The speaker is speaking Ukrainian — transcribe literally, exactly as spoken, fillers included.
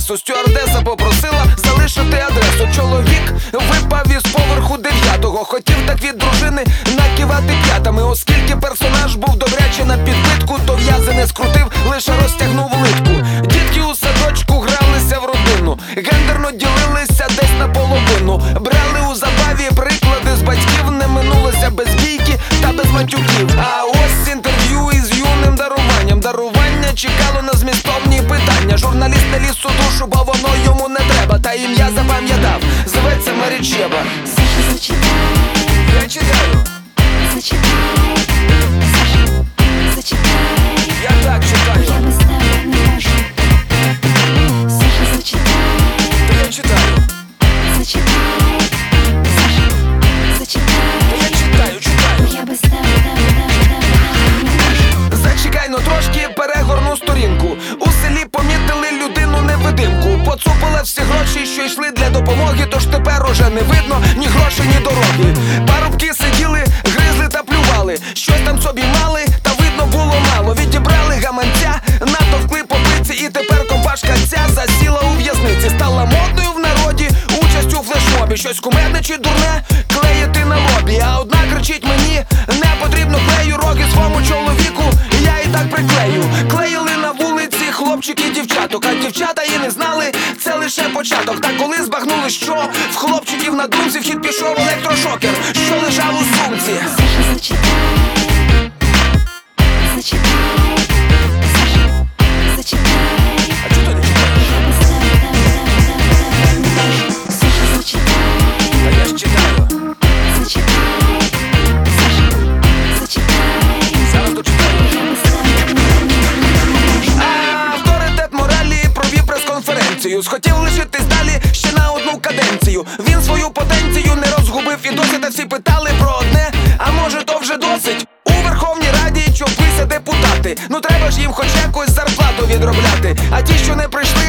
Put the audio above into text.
еспресо. Стюардеса попросила залишити адресу. Чоловік випав із поверху дев'ятого. Хотів так від дружини накивати п'ятами. Оскільки персонаж був добряче на підбитку, то в'язи не скрутив, лише розтягнув литку. Дітки у садочку гралися в родину, гендерно ділилися десь наполовину. Брали у забаві приклади з батьків, не минулося без бійки та без матюків. А ось інтерв'ю із юним даруванням. Дарування чекало на змістовні питання. Журналіст не ліз у душу, бо воно йому не треба. Та ім'я запам'ятав, зветься Марічева. Саша, зачитай. Я читаю. Зачитай. Саша, зачитай. Я так читаю. Я без тебе не можу. Саша, зачитай. Та я читаю. Зачитай. Саша, зачитай. Та я читаю, читаю. Я без тебе, тебе, тебе, тебе не можу. Зачекай, ну трошки перегорну сторінку. У селі помітили людину невидимку. Поцупила всі гроші, що йшли для допомоги. Тож тепер уже не видно ні грошей, ні дороги. Парубки сиділи, гризли та плювали. Щось там собі мали, та видно було мало. Відібрали гаманця, натовкли по плиці. І тепер компашка ця засіла у в'язниці. Стала модною в народі участь у флешмобі. Щось кумедне чи дурне клеїти на лобі. А одна кричить мені: не потрібно клею, роги своєму чоловіку я і так приклею. Клеїли на вулиці хлопчики і дівчаток, а дівчата і не знали, це лише початок. Та коли збагнули, що в хлопчиків на думці, в хід пішов електрошокер, що лежав у сумці. Саша, зачитай. Зачитай. Саша, зачитай. А чого ти не читаєш? Я без тебе, тебе, тебе, тебе не можу. Саша, зачитай. Та я ж читаю. Зачитай. Саша, зачитай. Зараз дочитаю. Я без тебе не можу. А авторитет моралі провів прес-конференцію. Схотів лишитись далі ще на одну каденцію. Він свою потенцію не розгубив і досі. Та всі питали про одне: а може то вже досить? У Верховній Раді чоплися депутати. Ну треба ж їм хоч якось зарплату відробляти. А ті, що не прийшли,